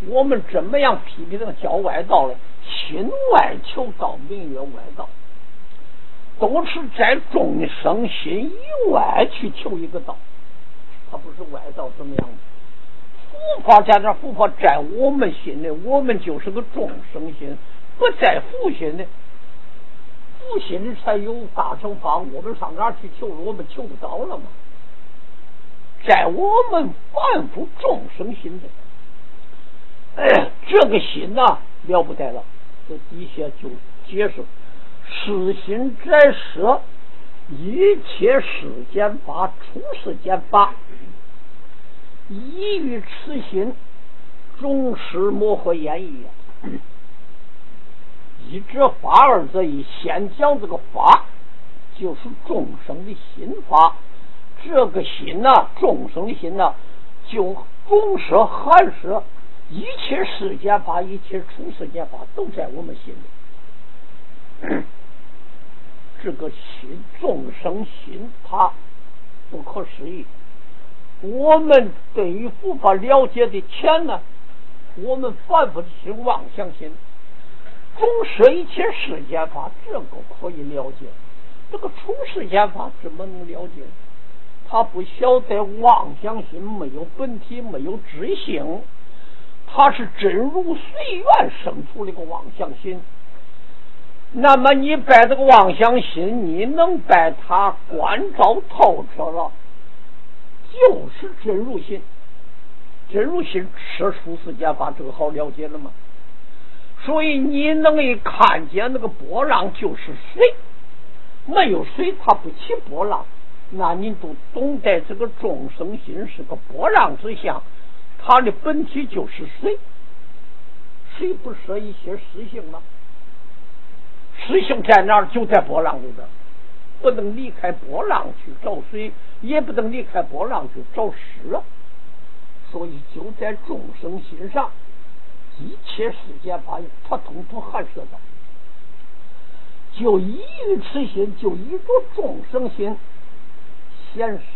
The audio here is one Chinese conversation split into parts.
我们怎么样批评这个叫外道呢？心外求道，名曰外道，都是在众生心以外去求一个道，它不是外道怎么样的？佛法在这，佛法在我们心里，我们就是个众生心，不在佛心里，佛心里才有大乘法，我们上哪去求？我们求不到了吗？在我们凡夫众生心里，这个心呐，了不得了。这底下就解释：此心在舍一切世间法、出世间法，依于此心，终是莫合言义呀。一指法二则以先讲这个法，就是众生的心法。这个心呐，众生的心呐，就总摄含摄一切世间法，一切出世间法都在我们心里。这个心，众生心，它不可思议。我们对于佛法了解的浅呢，我们凡夫的心妄想心，总摄一切世间法，这个可以了解。这个出世间法怎么能了解？他不晓得妄想心没有本体，没有知性，它是真如随缘生出了个妄想心。那么你把这个妄想心，你能把它关照透彻了，就是真如心。真如心摄出世间法，这个好了解了吗？所以你能一看见那个波浪就是水，没有水它不起波浪，那你都懂得这个众生心是个波浪之相，它的本体就是水。水不摄一些实性吗？实性在哪儿？就在波浪里边，不能离开波浪去找水，也不能离开波浪去找湿，所以就在众生心上，一切世间法它统统含摄到，就依于此心，就依着众生心，显示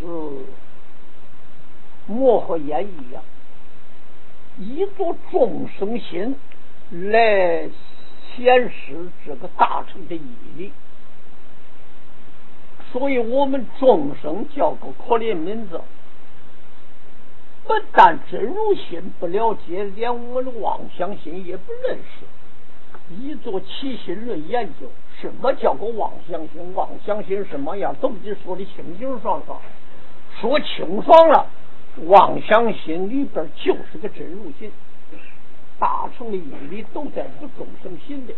莫合言义呀。依着众生心来显示这个大乘的义理。所以我们众生叫个可怜民者，不但真如心不了解，连我们的妄想心也不认识。依着起心论研究，什么叫个妄想心？妄想心什么样都得说的清清爽爽，说清爽了，妄想心里边就是个真如心，大乘的义理都在这个众生心里。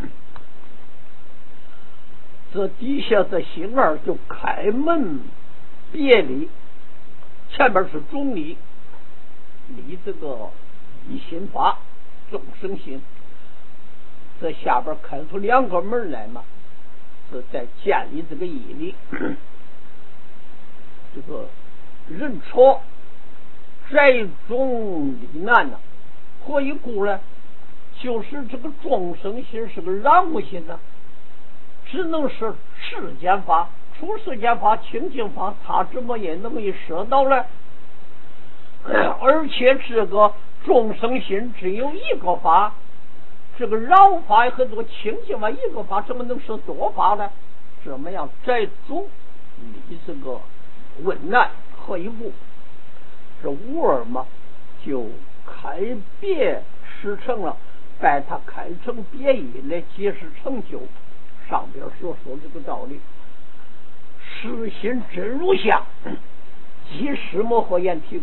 这底下这心二就开门别理，前面是总理，理这个一心法众生心，这下边开出两个门来嘛，是在建立这个义理。这个人错宅中理难呢，何以故呢？就是这个众生心是个染物心呢，只能是世间法、出世间法、清净法，它怎么也能一摄到呢？而且这个众生心只有一个法，这个染法和这个清净法一个法，怎么能摄多法呢？怎么样宅中理这个问难？何以故？这无二嘛，就开别实成了，把它开成别义来解释成就。上边所说这个道理，实心真如相，即实莫合言体故。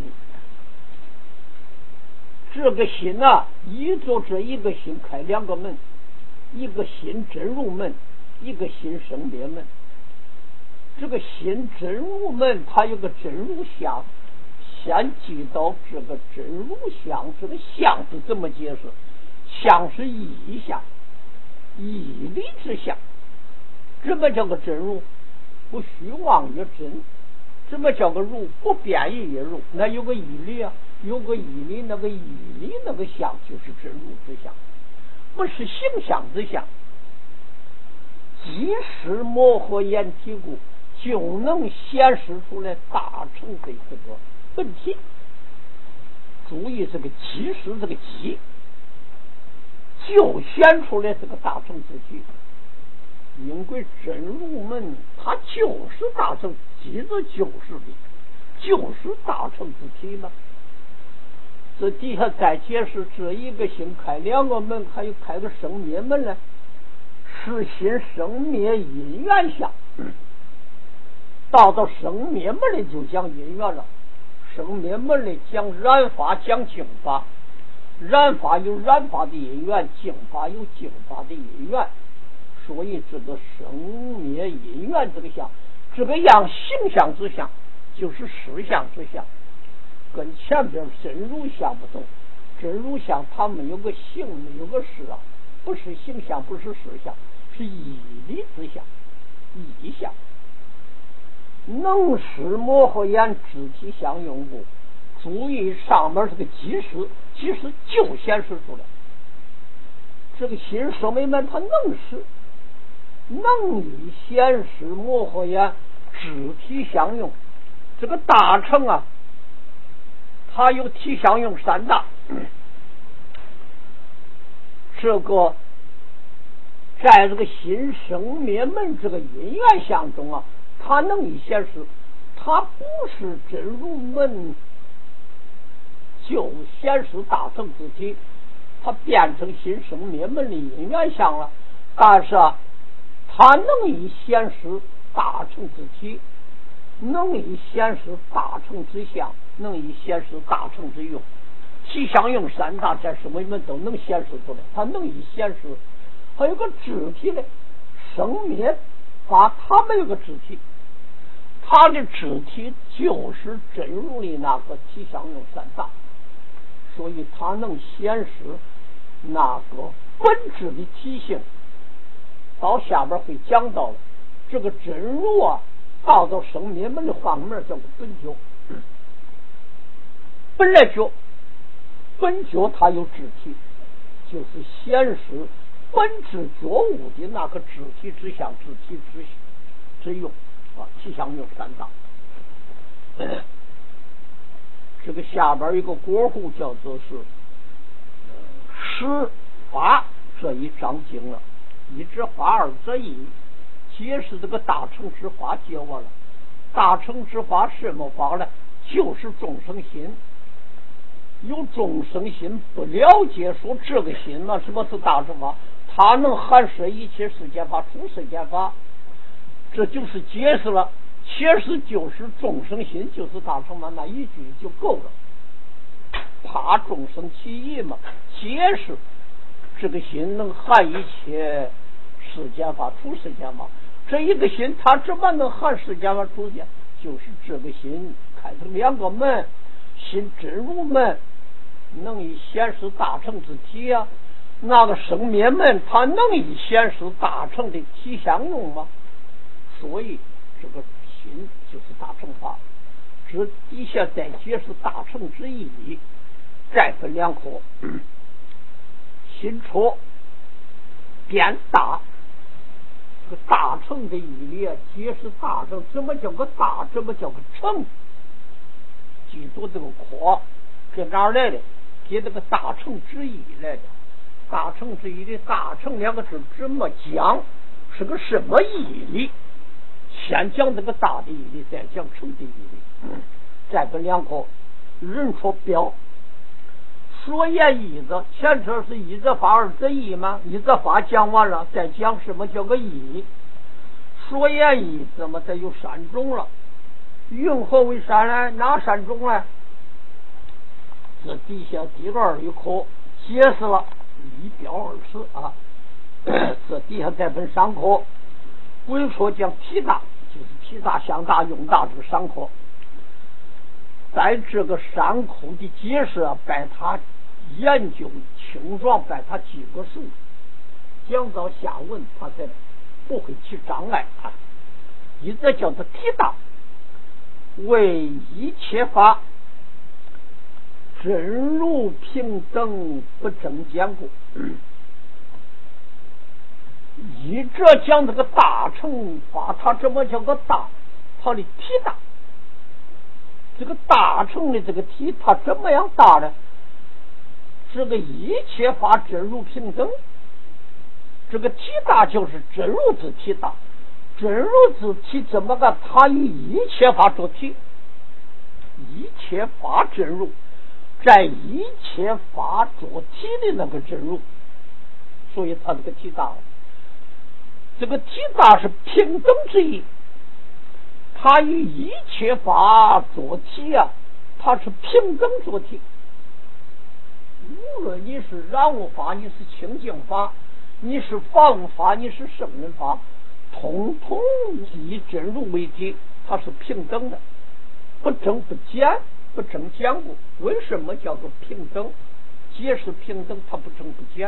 这个心啊，依着这一个心开两个门，一个心真如门，一个心生灭门。这个心真如门，它有个真如相，先记到这个真如相，这个相是怎么解释？相是义相，义理之相。什么叫个真如？不虚妄也真。什么叫个如？不变异也如。那有个义理啊，有个义理，那个义理那个相就是真如之相，不是形象之相。即使模合言体故，就能显示出来大乘的这个本体。 注意这个即是这个即，就显出来这个大乘之体。因为真如门它就是大乘，即着就是的，就是大乘之体嘛。这底下再解释，这一个心开两个门，还有开个生灭门呢，是心生灭因缘相。到生灭门里就讲因缘了，生灭门里讲染法，讲净法。染法有染法的因缘，净法有净法的因缘。所以这个生灭因缘这个相，这个样形象之相，就是实相之相，跟前边真如相不同。真如相它没有个形，没有个实啊，不是形象，不是实相，是义理之相，义相。能使摩诃眼肢体相用故，注意上面这个即使，即使就显示出来。这个心生灭门它能使，能以显示摩诃眼肢体相用。这个大乘啊，它有体相用三大。这个在这个心生灭门这个因缘相中啊，它能以显示，它不是真如门就显示大乘之体，它变成心生灭门的因缘相了。但是啊，它能以显示大乘之体，能以显示大乘之相，能以显示大乘之用。体相用三大在什么门都能显示出来，它能以显示。还有个肢体呢，生灭法它没有个肢体，它的肢体就是真如的那个体相用三大，所以它能显示那个本质的体性。到下边会讲到这个真如啊，到生灭门的换个门叫做本觉。本来觉，本觉它有肢体，就是显示本质觉悟的那个肢体之相，肢体之用啊，体相用三大。这个下边有一个国户叫做是十法这一章经了，一之法二则一，解释这个大乘之法解完了。大乘之法什么法呢？就是众生心。有众生心不了解说这个心嘛，什么是大乘法？它能含摄一切世间法，出世间法，这就是解释了。其实就是众生心就是大乘嘛，那一句就够了。怕众生起疑嘛，解释这个心能含一切世间法，出世间法。这一个心它怎么能含世间法出间？就是这个心开成两个门，心真如门能以显示大乘之体啊，那个生灭门它能以显示大乘的体相用吗？所以这个心就是大乘法。这底下再解释大乘之义理，再分两科。心戳变大，这个大乘的义理啊，解释大乘，怎么叫个大，怎么叫个乘？记住这个科，这哪儿来的？给这个大乘之义来的。大乘之义的大乘两个字怎么讲？是个什么义理？先讲这个大的义理，再讲乘的义理。再分两科，人说标。说言一则，前车是一则法二则义吗？一则法讲完了，再讲什么叫个义。说言一则嘛，再有三种了。云何为三呢？哪三种呢？这底下第二一课解释了一表二词啊。这底下再分三课，归说讲体大，就是体大、相大、用大这个三课。在这个三课的解释啊，把它研究清爽，把它记个数，讲到下文它才不会起障碍啊。一则叫做体大，为一切法真如平等不争坚固。一则讲这个大乘法，它怎么叫个大？它的体大， 这个大乘的这个体，它怎么样大呢？这个一切法真如平等，这个体大就是真如之体大。真如之体怎么个？它与一切法着体，一切法真如，在一切法着体的那个真如，所以它这个体大了。这个体大是平等之意，它与一切法着体啊，它是平等着体。无论你是染物法，你是清净法，你是法物法，你是圣人法，统统以真如为体，它是平等的，不增不减，不增减过。为什么叫做平等？皆是平等，它不增不减。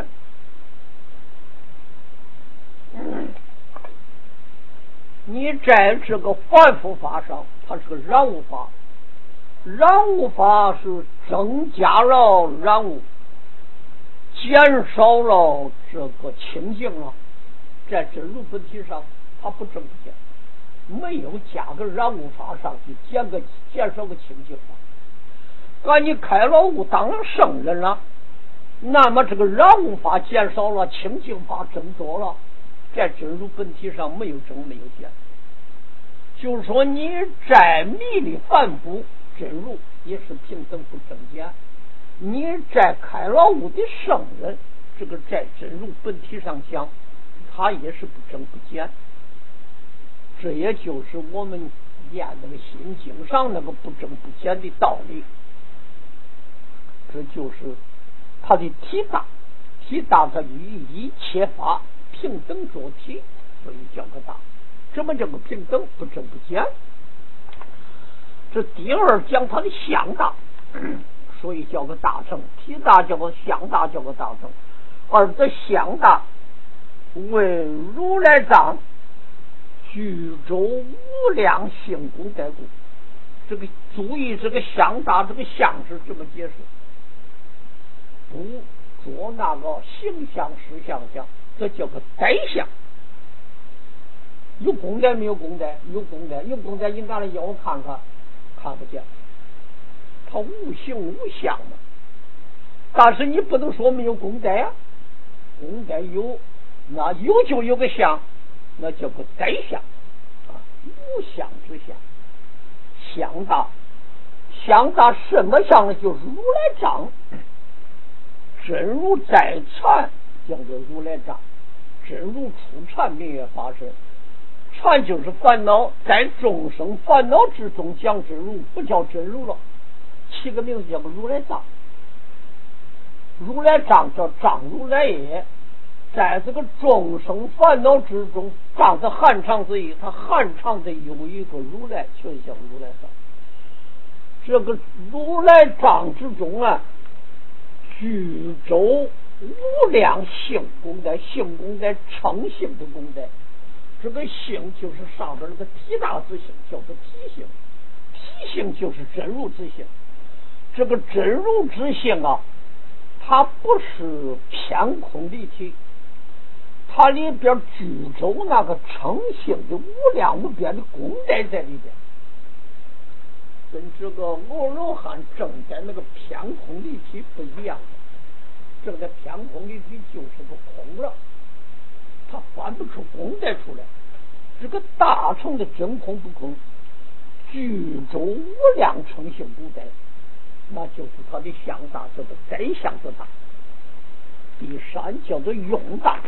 你在这个凡夫法上，它是个染物法，染物法是增加了染物，减少了这个清净了。在真如本体上，它不增不减，没有加个染物法上去减少个清净法。赶你开了悟当了圣人了，那么这个染物法减少了，清净法增多了。在真如本体上没有增没有减，就是说你在迷里凡夫真如也是平等不增减，你在开了悟的圣人，这个在真如本体上讲，它也是不增不减。这也就是我们念那个心经上那个不增不减的道理。这就是它的体大，体大它与一切法平等着体，所以叫个大。什么叫个平等？不增不减。这第二讲它的相大，所以叫个大乘。体大叫个相大，叫个大乘。而这相大为如来藏具周无量性功德故。这个注意这个相大，这个相是这么解释，不做那个形象实相讲，这叫个呆相。有功德没有功德？有功德，有功德，你拿来叫我看看，看不见，它无形无相嘛。但是你不能说没有功德呀，功德有，那有就有个相，那叫个呆相啊，无相之相。相大，相大什么相呢？就是如来藏，真如在禅叫做如来藏，真如出禅名曰法身。禅就是烦恼，在众生烦恼之中讲真如，不叫真如了，起个名字叫个如来藏。如来藏叫藏如来也，在这个众生烦恼之中，藏是汉长之意，它汉长的有一个如来，就叫如来藏。这个如来藏之中啊，具周无量性功德，性功德称性的功德。这个性就是上边那个体大之性，叫做体性。体性就是真如之性。这个真如之性啊，它不是偏空离体，它里边具周那个称性的无量无边的功德在里边，跟这个阿罗汉正在那个偏空离体不一样。正在偏空离体就是个空了，他翻不出功德出来。这个大乘的真空不空，具周无量称性功德，那就是他的相大，叫做该相之大。第三叫做用大，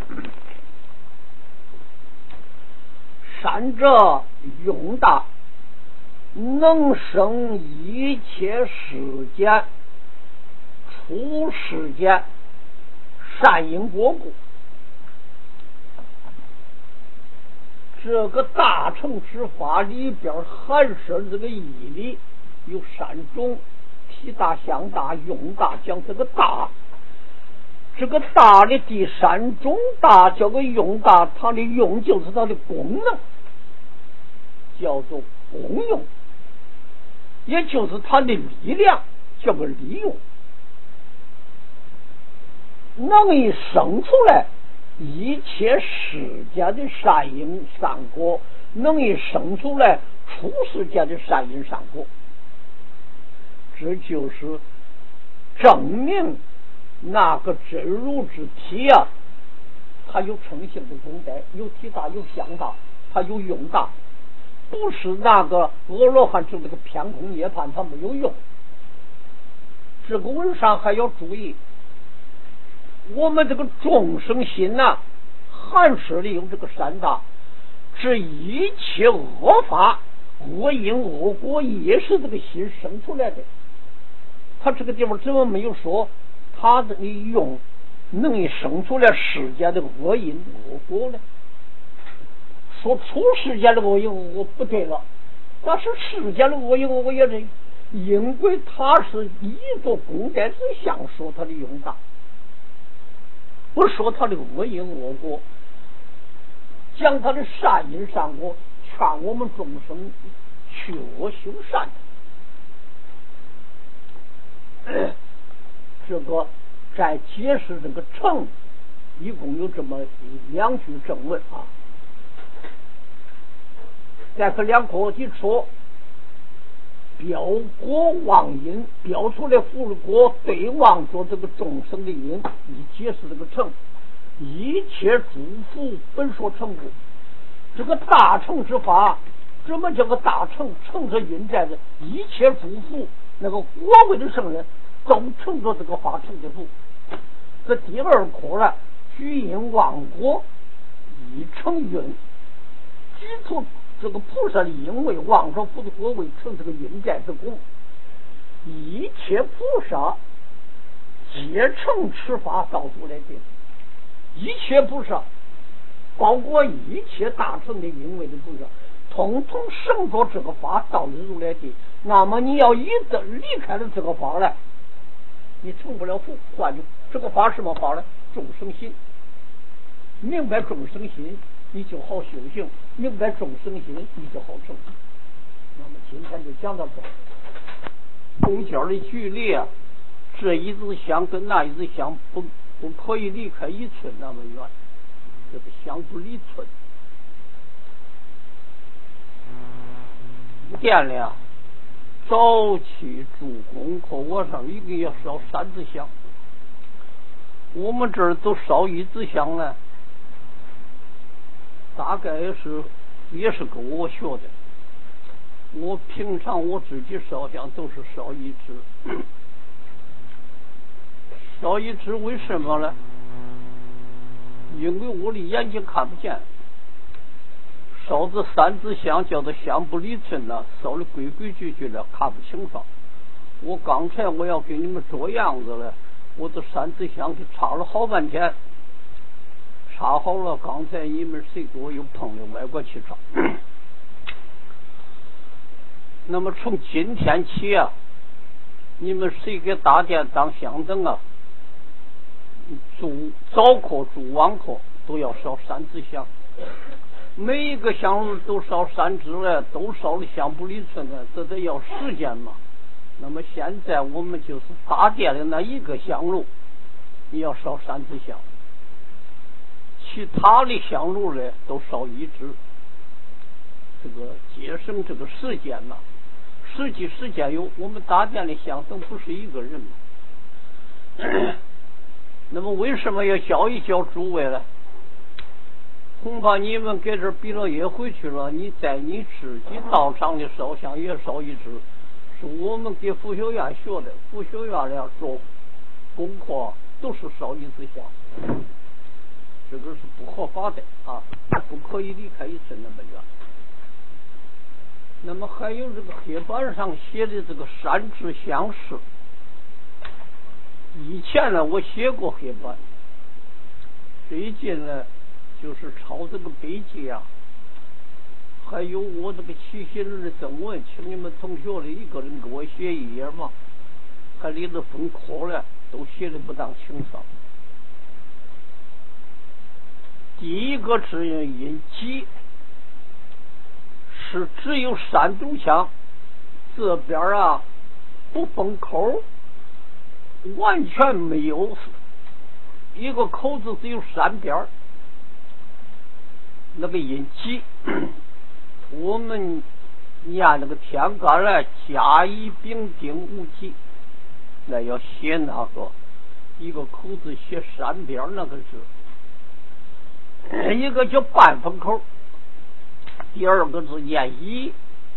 三者用大，能生一切世间，出世间善因果故。这个大乘之法里边含摄这个义理有三种：体大、相大、用大。讲这个大，这个大的第三种大叫个用大，它的用就是它的功能，叫做功用，也就是它的力量，叫个利用，能以生出来一切世间的善因善果，能以生出来出世间的善因善果。 这就是证明那个真如之体啊，它有成性的功德，有体大，有相大，它有用大，不是那个阿罗汉就这个偏空涅槃，它没有用。这个文上还要注意，我们这个众生心呐、含舍里有这个善大，这一切恶法、恶因恶果也是这个心生出来的。他这个地方怎么没有说他的用能生出来世间的恶因恶果呢？说出世间的恶因恶果不对了，但是世间的恶因恶果也对，因为他是依着功德之相说他的用大，不说他的恶因恶果，讲他的善因善果，劝我们众生去恶修善。这个在解释这个成，一共有这么两句正文啊。再可两课一说，标果望因，标出来福果对望着这个众生的因，以解释这个成。一切诸福本所成故，这个大成之法，怎么叫个大成？成是因在的，一切诸福那个果位的圣人都成着这个法成的福。这第二课呢，举因忘果，以成因，举出这个菩萨的因为忘着福的果位成这个因在之功。一切菩萨皆成此法道出来的，一切菩萨，包括一切大成的因为的菩萨，统统生着这个法道入来的。那么你要一旦离开了这个法呢，你成不了福。换句这个法什么法呢？众生心。明白众生心，你就好修行；明白众生心，你就好成。那么今天就讲到这儿。中间的距离啊，这一支香跟那一支香不可以离开一寸那么远，这个香不离寸。店里啊，早起做功课，晚上一定要烧3支香。我们这儿都烧1支香呢，大概也是跟我学的。我平常我自己烧香都是烧1支，烧1支为什么呢？因为我的眼睛看不见，烧这3支香叫做香不离寸了，烧的规规矩矩的，看不清楚。我刚才我要给你们做样子了，我这3支香给插了好半天，插好了，刚才你们谁给我又碰了歪过去插。那么从今天起啊，你们谁给大殿当香灯啊，住早课住晚课都要烧3支香，每一个香炉都烧3支了，都烧的香不离寸了，这得要时间嘛。那么现在我们就是大殿的那一个香炉，你要烧3支香，其他的香炉呢都烧1支，这个节省这个时间嘛。实际时间有，我们大殿的香灯不是一个人嘛。那么为什么要教一教诸位呢？恐怕你们给这毕了业回去了，你在你自己道场的烧香也烧1支，是我们给佛学院学的，佛学院要做功课都是烧1支香，这个是不合法的啊，不可以离开1寸那么远。那么还有这个黑板上写的这个3支香誓，以前呢我写过黑板，最近呢就是抄这个笔记啊，还有我这个起写的正文，请你们同学的一个人给我写1页嘛，还里头分科了，都写的不当清爽。第一个字音基，是只有3堵腔，这边啊不封口，完全没有一个口字，只有3边，那个音基我们念那个天干来甲乙丙丁戊己，那要写那个一个口字写山边那个字，一个叫半分口，第二个字念乙。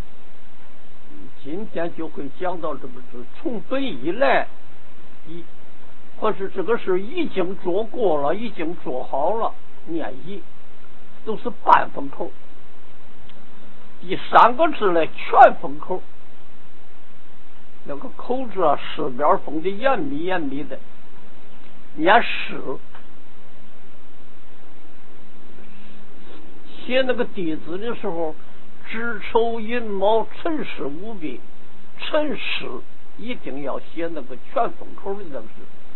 今天就会讲到这个字，从本以来乙，或是这个事已经做过了，已经做好了，念乙，都是半分口。第三个字呢，全封口，那个口字啊，四边封的严密严密的，念是。写那个地字的时候，子丑寅卯辰巳午未，辰巳一定要写那个全封口的那个字。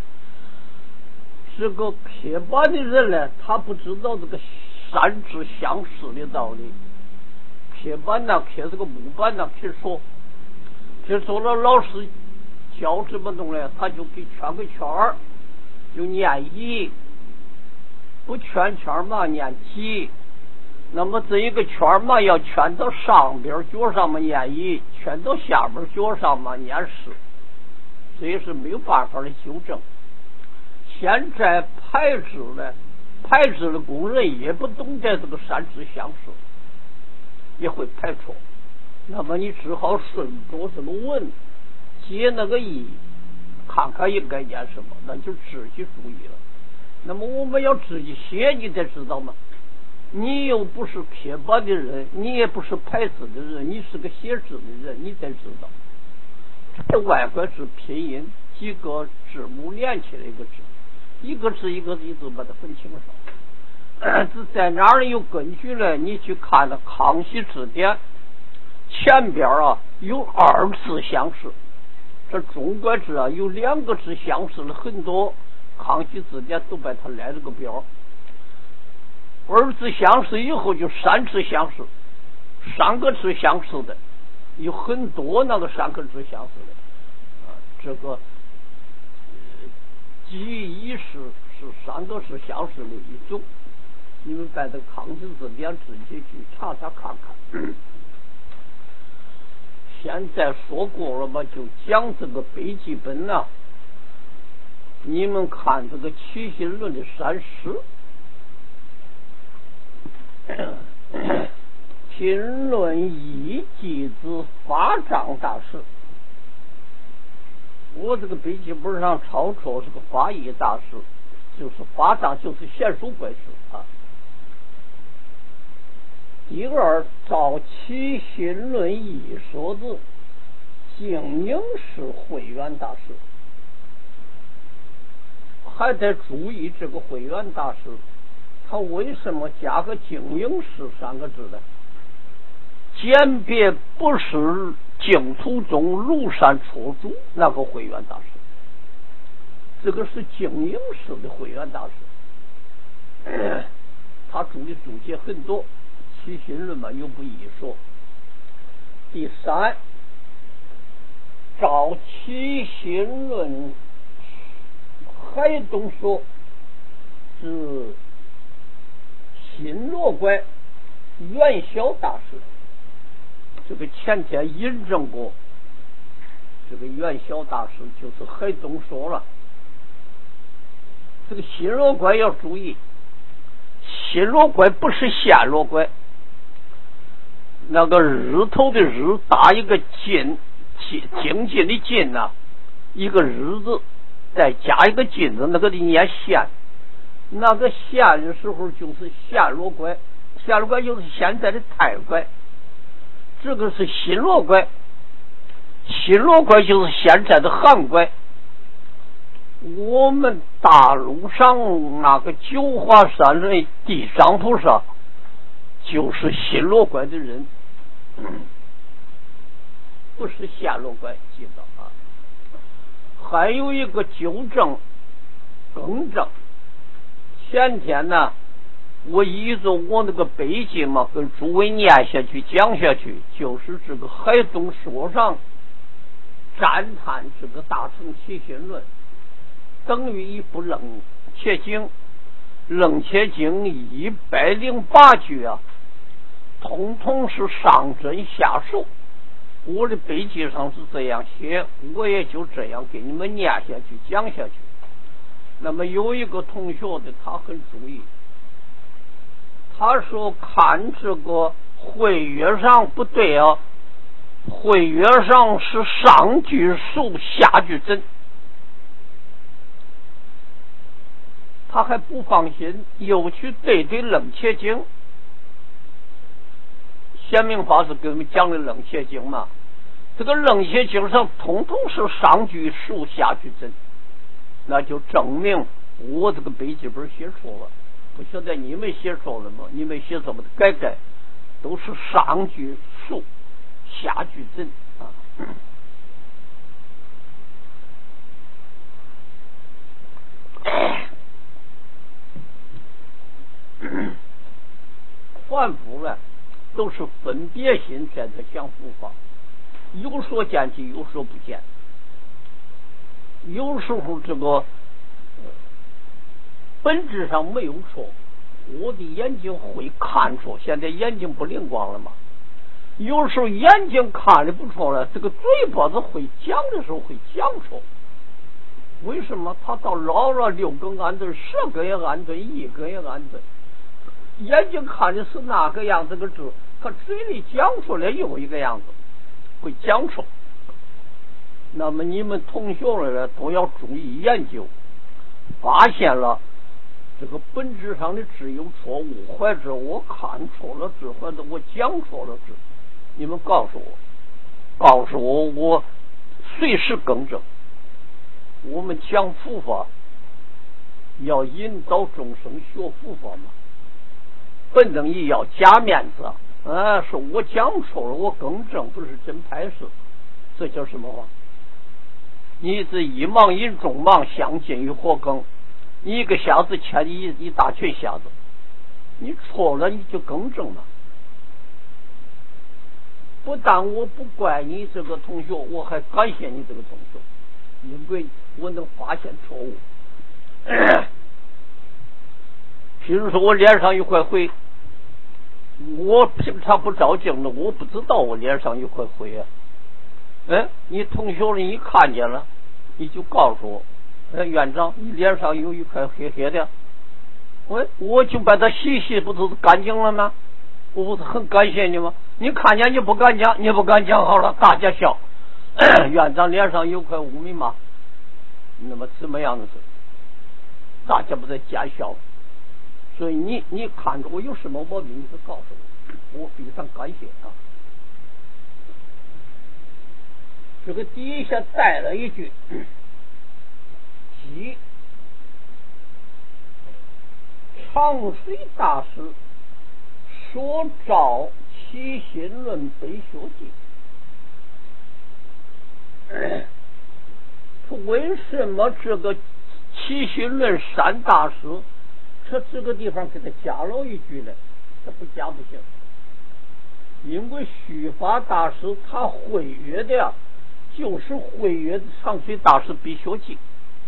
这个刻板的人呢，他不知道这个三字相似的道理。刻板呢，刻这个木板呢，刻错，刻错了，老师教这么弄呢，他就给圈个圈儿，就念乙；不圈圈嘛，念己。那么这一个圈嘛，要圈到上边角上嘛念乙，圈到下边角上嘛念是，这也是没有办法的纠正。现在排字呢，排字的工人也不懂得这个三字相似，也会排错。那么你只好顺着这个文接那个乙，看看应该念什么，那就自己注意了。那么我们要自己写，你得知道吗？你又不是刻板的人，你也不是排字的人，你是个写字的人，你得知道这外观是拼音，几个字母连起来一个字，一个字一个字把它分清楚。这在哪儿有根据呢？你去看那康熙字典前边啊有二字相似，这中国字啊有两个字相似的很多，康熙字典都把它来了个表。二字相似以后就三字相似，三个字相似的有很多，那个三个字相似的这个记忆是三个字相似的一种。你们把这康熙字典自己去查查看看。现在说过了嘛，就讲这个笔记本啊，你们看这个起心论的三十。评论一季之法藏大师，我这个笔记本上抄出是个法义大师，就是法藏就是贤书怪师啊。第二，照起心论一说字，静应是慧远大师，还得注意这个慧远大师他为什么加个静应是三个字呢？鉴别不是净土宗庐山初祖那个慧远大师，这个是静应式的慧远大师。他注的注解很多，起心论嘛又不一说。第三，照起心论海东说是新罗观元宵大师，这个前天印证过，这个元宵大师就是海东说了。这个新罗观要注意，新罗观不是现罗观，那个日头的日打一个进，精进的进呐，一个日字再加一个进字，那个的念现。那个现的时候就是现罗观，现罗观就是现在的太观，这个是新罗观，新罗观就是现在的汉观。我们大陆上那个九华山的地藏菩萨就是新罗观的人，不是现罗观，记得啊。还有一个纠正更正，前天呢我依着我那个背记嘛跟诸位念下去讲下去，就是这个海东说上赞叹这个大乘起心论等于一部楞伽经，楞伽经108句啊， 统统是上针下手。我的笔记上是这样写，我也就这样给你们念下去讲下去。那么有一个同学的他很注意，他说看这个会约上不对啊，会约上是上句数下句真。他还不放心，又去对楞伽经。显明法师给我们讲的楞伽经嘛，这个楞伽经上统统是上句数下句真，那就证明我这个笔记本写错了。不晓得你们写错了吗？你们写怎么的改改，都是上句数下句真啊。凡夫呢，都是分别心在这想佛法，有所见即有所不见。有时候这个本质上没有错，我的眼睛会看错，现在眼睛不灵光了嘛。有时候眼睛看的不错了，这个嘴巴子会讲的时候会讲错。为什么？他到老了6根安顿，10根也安顿，1根也安顿。眼睛看的是那个样子个字，他嘴里讲出来又一个样子，会讲错。那么你们同学们呢，都要注意研究，发现了这个本质上的字有错误，或者我看错了字，或者我讲错了字，你们告诉我，我随时更正。我们讲佛法要引导众生学佛法嘛，不能也要假面子啊！说我讲错了，我更正，不是真拍事，这叫什么话？你这一忙引众忙，相见于火坑。你一个瞎子牵一大群瞎子，你错了你就更正嘛。不但我不怪你这个同学，我还感谢你这个同学，因为我能发现错误。譬如说我脸上有块灰，我平常不照镜子，我不知道我脸上有块灰啊。你同学你看见了，你就告诉我，院长，你脸上有一块黑黑的，我就把它洗洗，不是干净了吗？我不是很感谢你吗？你看见你不敢讲，你不敢讲好了，大家笑。院长脸上有块污名嘛，那么怎么样的事？大家不在假笑。所以你看着我有什么毛病，你就告诉我非常感谢啊。这个底下带了一句，即长水大师说照起心论北学记。为什么这个起心论山大师这个地方给他加了一句呢？这不加不行，因为虚法大师他会约的呀，就是会约的长水大师必学记。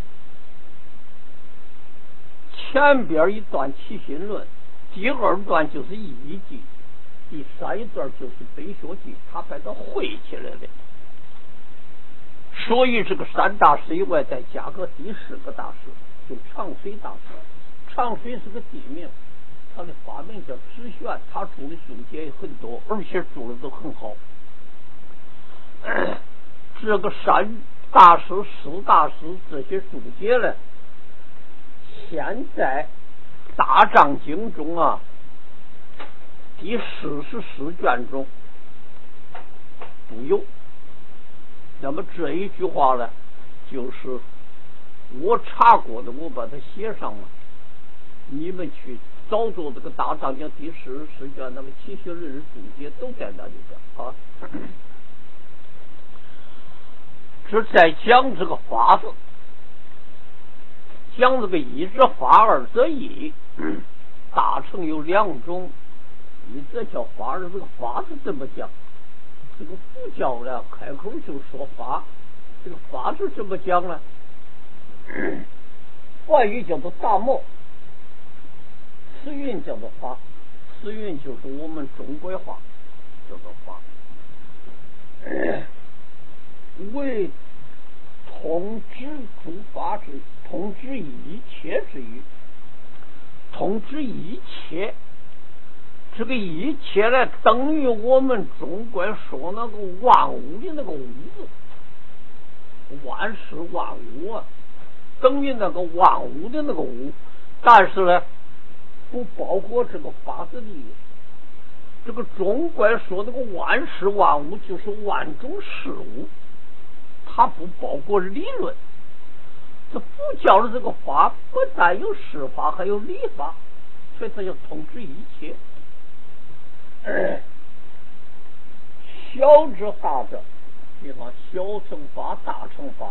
前边一段起心论，第2段就是义记，第3一段就是北学记，他把它汇起来了。所以这个山大师以外再加个第4个大师，就长水大师。长水是个地名，他的法名叫智玄，他注的注解也很多，而且注的都很好。这个山大师、释大师这些注解呢，现在大藏经中啊，第44卷中都有。那么这一句话呢，就是我查过的，我把它写上了。你们去找着这个大藏经第44卷，那么起心论的注解都在那里边啊。这在讲这个法字，讲这个一则法，二则义。大乘有2种，一则叫法，二这个法是怎么讲？这个佛教呢，开口就说法，这个法是怎么讲呢？梵语叫做大摩，词韵叫做法， 词韵就是我们中国话叫做法，为统治诸法之统治一切之语，统治一切。这个一切呢，等于我们中国说那个万物的那个物字，万事万物啊，等于那个万物的那个物，但是呢，不包括这个法子的意思。这个中国说那个万事万物就是万种事物，它不包括理论。这佛教的这个法不但有事法，还有理法，所以它要统治一切。小者大者，比方小乘法、大乘法，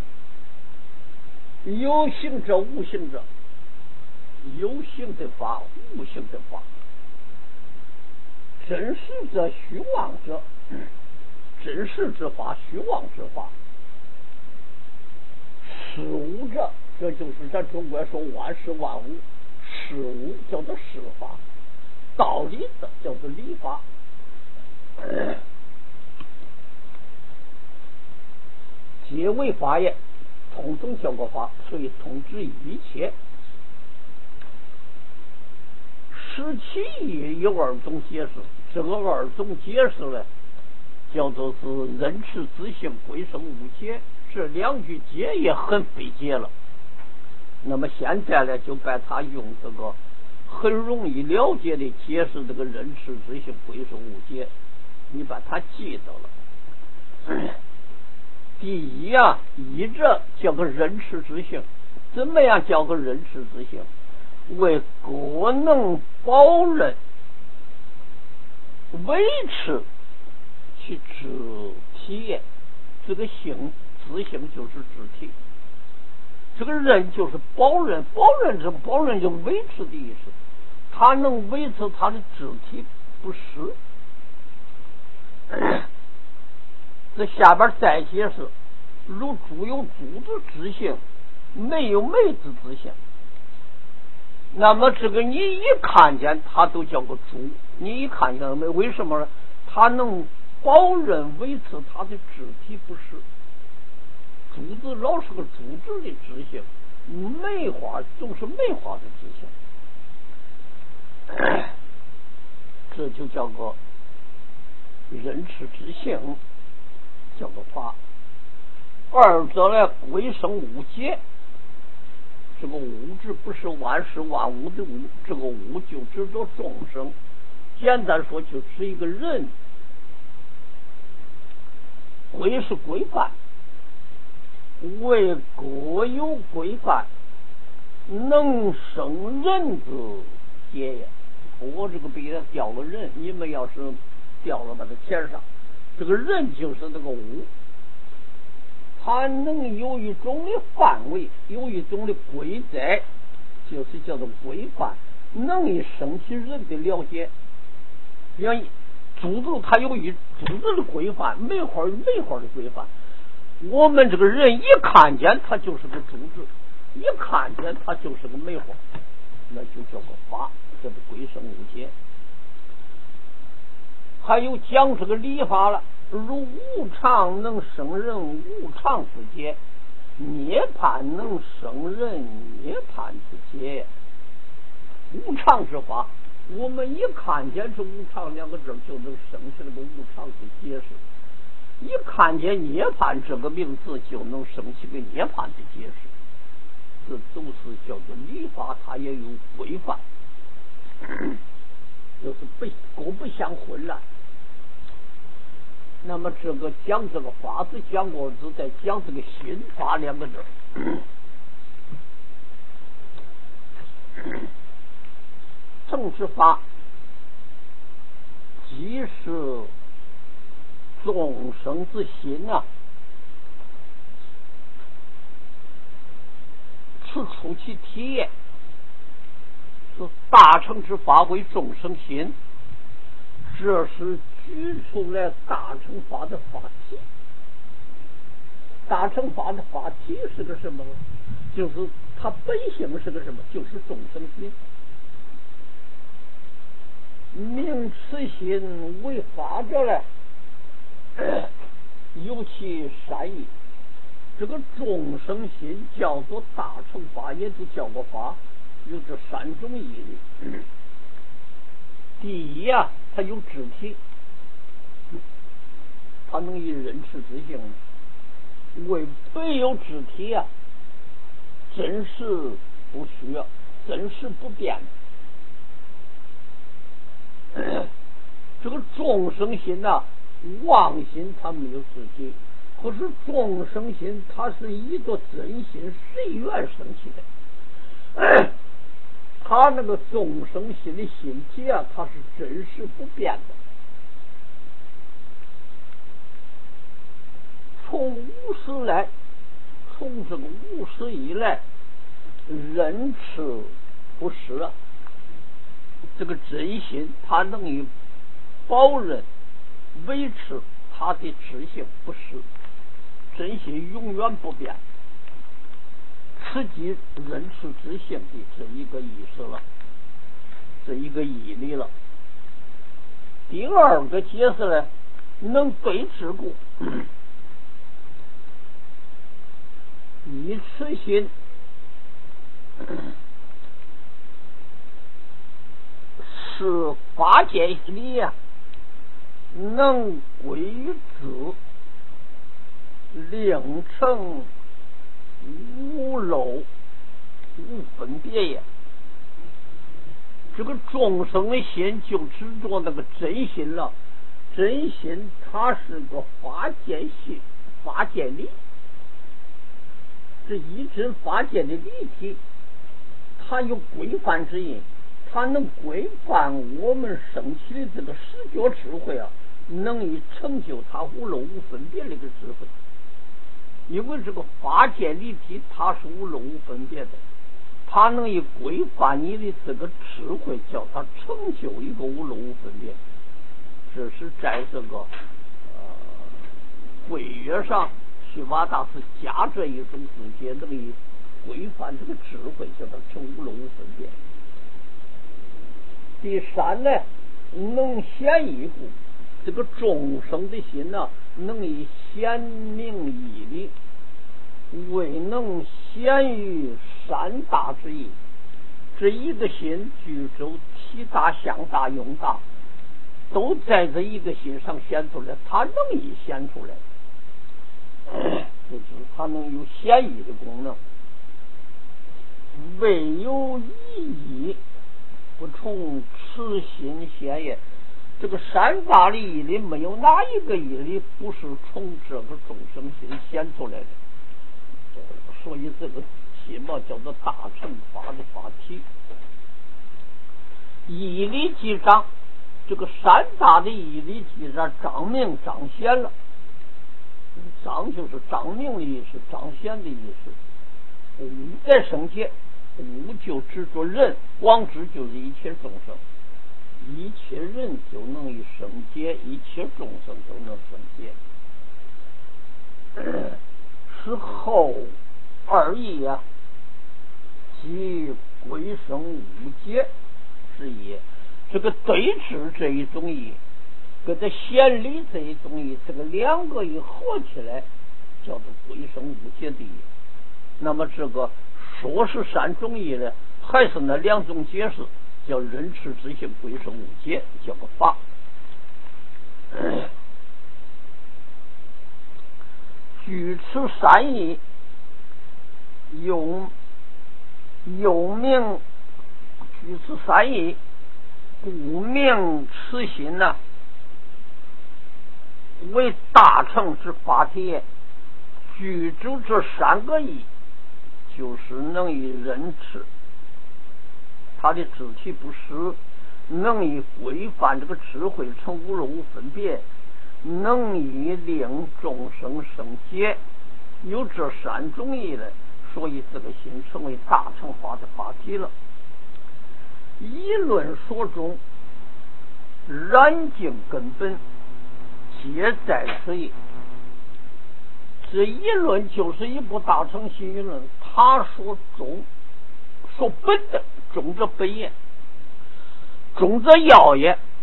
有形者无形者，有形的法、无形的法，真实者、虚妄者，真实之法、虚妄之法，事物者，这就是咱中国说万事万物，事物叫做事法，道理的叫做理法。皆为法也，统统叫个法，所以统治一切。十七义有二种解释，这个二种解释呢，叫做是仁慈自性归生无解。这两句解也很费解了。那么现在呢，就把它用这个很容易了解的解释这个仁慈自性归生无解，你把它记得了。第一啊，一者叫个仁慈之性，怎么样叫个仁慈之性？为各能保人维持其肢体，这个性自性就是肢体，这个人就是保人，保人这保人就维持的意思，他能维持他的肢体不失。这下边再解释，如猪有猪之之性，没有没之之性。那么这个你一看见它都叫个猪，你一看见没？为什么呢？它能保人维持它的肢体不失。猪子老是个猪子的知性，梅花总是梅花的知性，这就叫个仁慈之性，叫个法。二者呢，归生无解。这个物质不是万事万物的物，这个物就指着众生，简单说就指一个人。规是规范，为各有规范，能生人之解也。我这个笔掉个人，你们要是掉了把它填上，这个人就是那个物，它能有一种的范围，有一种的规则，就是叫做规范，能以生起人的了解。比方猪子，它有一猪子的规范，梅花有梅花的规范。我们这个人一看见它就是个猪子，一看见它就是个梅花，那就叫个法，这是归生无解。还有讲这个理法了，如无常能生人，无常之解；涅槃能生人，涅槃之解。无常之法，我们一看见这无常两个字，就能生起这个无常之解释；一看见涅槃这个名字，就能生起个涅槃的解释。这都是叫做理法，它也有规范，就是各不相混乱。那么这个讲这个法子讲过之，再讲这个心法两个字。正之法，即是众生之心啊，此出其体也。是大乘之法为众生心，这是举出来大乘法的法体。大乘法的法体是个什么呢？就是它本性是个什么？就是众生心。 名此心为法者嘞，尤其善意。这个众生心叫做大乘法，也就叫过法，有这3种义理。第一呀，它有肢体，它能以人持之性；为没有肢体呀，真是不需要，真是不变。这个众生心呐，妄心它没有肢体，可是众生心它是一个真心随缘生起的。他那个众生心的心体啊，它是真实不变的。从无始来，从这个无始以来，人持不失啊。这个真心，它能以保人维持它的知性不失，真心永远不变。此即人持之性的这一个意识了，这一个义理了。第二个解释呢，能对治故，以此心是法界理呀，能归于自，令成无漏无分别也。这个众生的心就执着那个真心了，真心它是个法界性，法界理。这一真法界的理体，它有规范之意，它能规范我们升起的这个视觉智慧啊，能以成就它无漏无分别的一个智慧。因为这个法界理体它是无漏无分别的，它能以规范你的这个智慧，叫它成就一个无漏无分别。这是在这个规约上，须发大师加这一种境界，能以规范这个智慧，叫它成无漏无分别。第三呢，能显义故，这个众生的心呢，能以显明义理，未能显于三大之意。这一个心具周体大相大用大，都在这一个心上显出来，它能以显出来，这就是它能有显义的功能。未有一义不从此心显也。这个三大的义理，没有哪一个义理不是从这个众生心显出来的。所以这个心嘛，叫做大乘法的法体。义理即彰，这个三大的义理即然彰明彰显了。彰就是彰明的意思，彰显的意思。无在生界，无就指着人，广之就是一切众生。一切人就能以生解，一切众生都能生解。是后二义啊，即归生无解之也。这个对治这一种义，跟这显理这一种义，这个两个一合起来，叫做归生无解的义。那么这个说是三种义呢，还是那两种解释，叫人持之性归生无解，叫个法。据此三义，又名据此三义，故名此心呐，为大乘之法体也。具足这三个义，就是能以人持，他的肢体不失，能以规范这个智慧成无漏无分别，能以令众生生解，有这三种义的，所以这个心成为大乘法的法体了。一论所中，染净根本，皆在此意。这一论就是一部大乘心语论，他说中，说本的，中者本也，中者要也，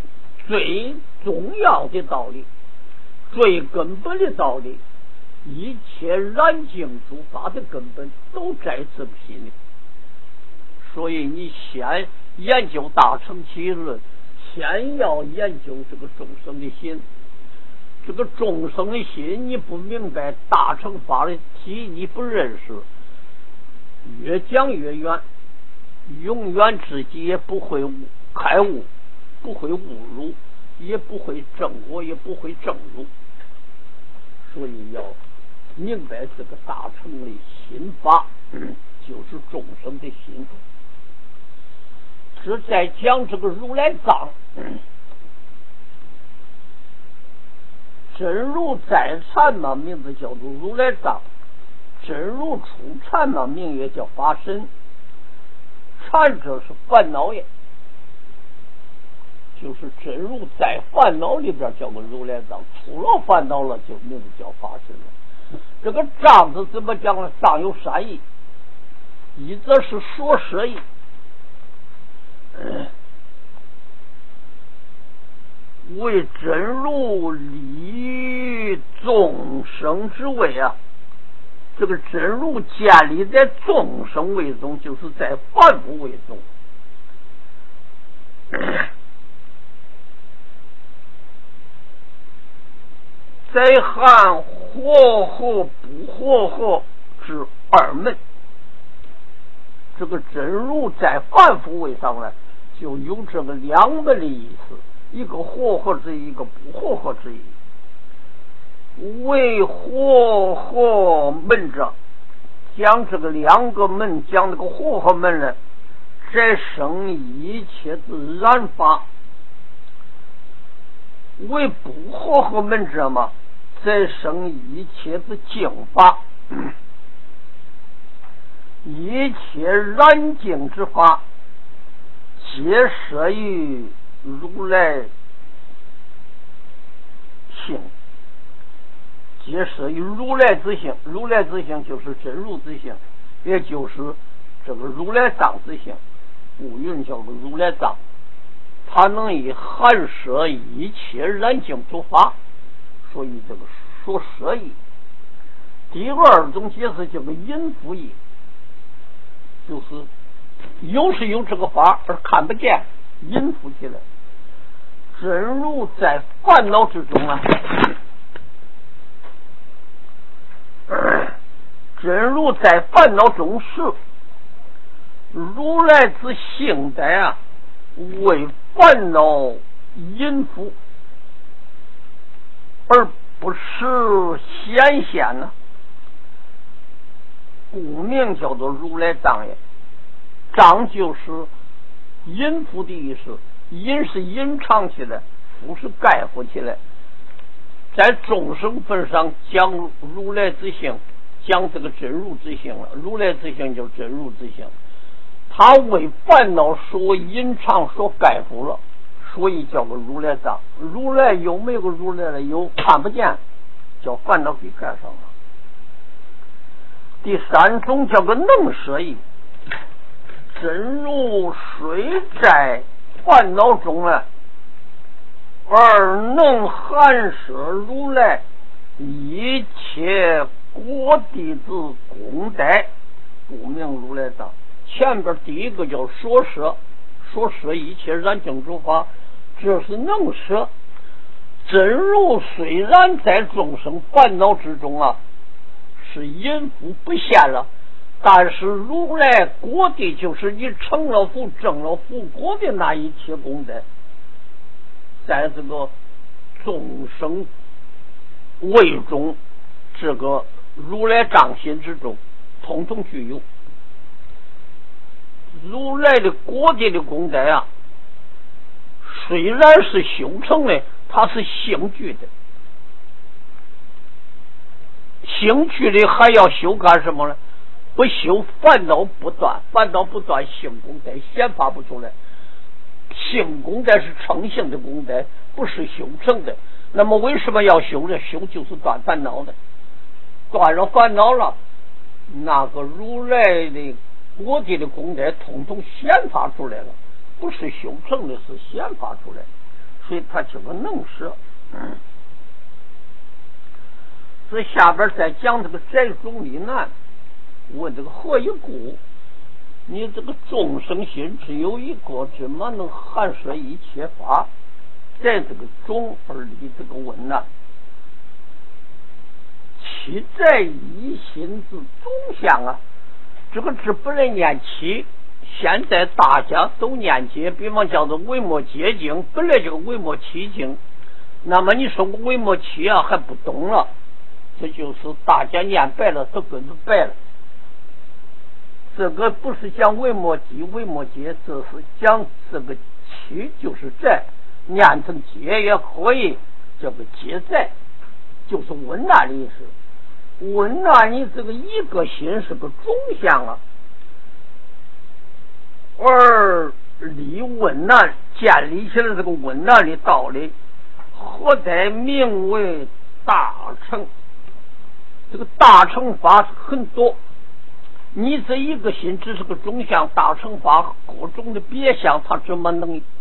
最重要的道理，最根本的道理，一切燃尽诸法的根本都在这个心里。所以你先研究大乘起论，先要研究这个众生的心。这个众生的心你不明白，大乘法的题你不认识，越讲越远，永远自己也不会开悟，不会悟入，也不会正果，也不会正入。所以要明白这个大乘的心法，就是众生的心。是在讲这个如来藏，真如在禅嘛，名字叫做如来藏；真如出禅嘛，名也叫法身。禅者是烦恼也，就是真如在烦恼里边叫做如来藏，出了烦恼了就名字叫法身了。这个藏字怎么讲呢？藏有三义，一则是说舍义，为真如理众生之位啊。这个真如建立在众生位中，就是在凡夫位中。在含活合不活合之二门，这个真如在凡夫位上呢，就有这个两门的意思，一个活合之意，一个不活合之意。为活合门者，讲这个两个门，讲这个活合门呢，再生一切之染法；为不活合门者嘛，再生一切之净法。一切染净之法，皆摄于如来性，皆摄于如来之性。如来之性就是真如之性，也就是这个如来藏之性。古云叫做如来藏，它能以含摄一切染净诸法，所以这个说摄义。第二种解释叫做隐伏义，就是是有这个法而看不见，隐伏起来。真如在烦恼之中啊，真如在烦恼中是如来之性德啊，为烦恼隐伏，而不是显现呢。故名叫做如来藏也。藏就是隐伏的意思，隐是隐藏起来，伏是盖覆起来。在众生分上讲如来之性，讲这个真如之性了。如来之性就是真如之性，他为烦恼所隐藏所盖覆了，所以叫个如来藏。如来有没有个如来了？有，看不见，叫烦恼给盖上了。第三种叫个能摄义，真如虽在烦恼中呢，而能含摄如来一切果地之功德，故名如来藏。前边第一个叫说摄，说摄一切染净诸法，这是能摄。真如虽然在众生烦恼之中啊，是隐伏不现了，但是如来果地就是你成了佛证了佛果的那一切功德，在这个众生位中，这个如来藏心之中统统具有。如来的果地的功德啊，虽然是修成的，它是性具的，性具的还要修干什么呢？不修烦恼不断，烦恼不断，性功德显发不出来。性功德是成性的功德，不是修成的。那么为什么要修呢？修就是断烦恼的，断了烦恼了，那个如来的果地的功德统统显发出来了，不是修成的，是显发出来。 所以他叫个能舍。这下边再讲这个宅中离难，问这个何以故？你这个众生心只有一个，怎么能含摄一切法？在这个中而立这个问难，其在一心之中相啊！这个字本来念起，现在大家都念解，比方叫做维摩诘经，本来就维摩诘经。那么你说维摩诘啊还不懂了，这就是大家念白了都跟着白了。这个不是讲维摩诘维摩诘，这是讲这个诘就是在，念成解也可以，这个解在就是问难的意思。问难你这个一个心是个中相啊，而离问难建立起来这个问难的道理，何在名为大乘？这个大乘法是很多，你这一个心只是个中相，大乘法各种的别相，它怎么能